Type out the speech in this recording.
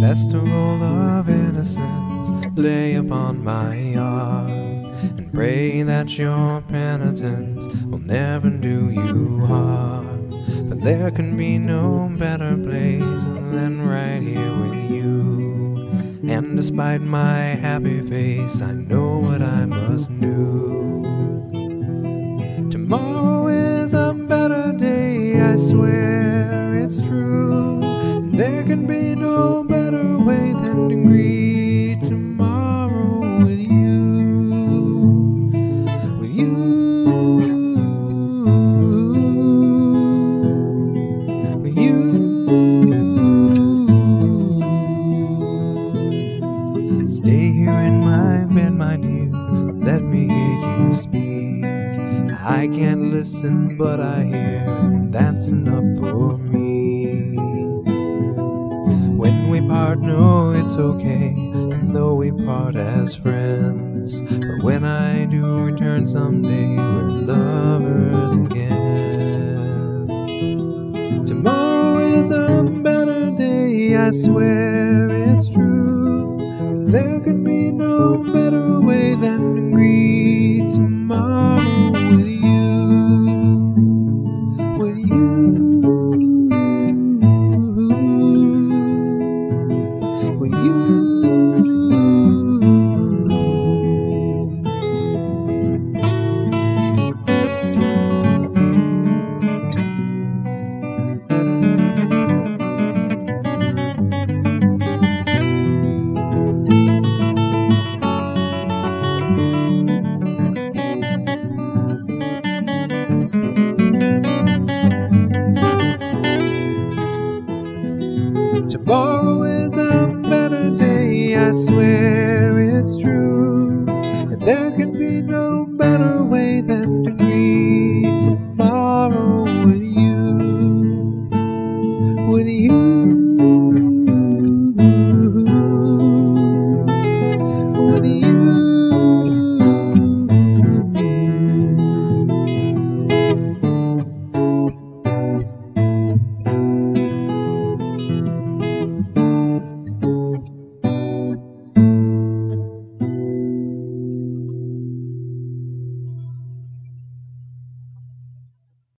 festival of innocence lay upon my arm, and pray that your penitence will never do you harm. For there can be no better place than right here with you, and despite my happy face, I know what I must do. Tomorrow is a better day, I swear it's true. There can be no better way than to greet tomorrow with you. With you. With you. Stay here in my bed, my dear, let me hear you speak. I can't listen, but I hear, and that's enough for me. When we part, no, it's okay, and though we part as friends, but when I do return someday, we're lovers again. Tomorrow is a better day, I swear it's true. There could be no better way than to greet tomorrow with you. With you. With you. Tomorrow is a better day, I swear it's true. And there can be no better way than to greet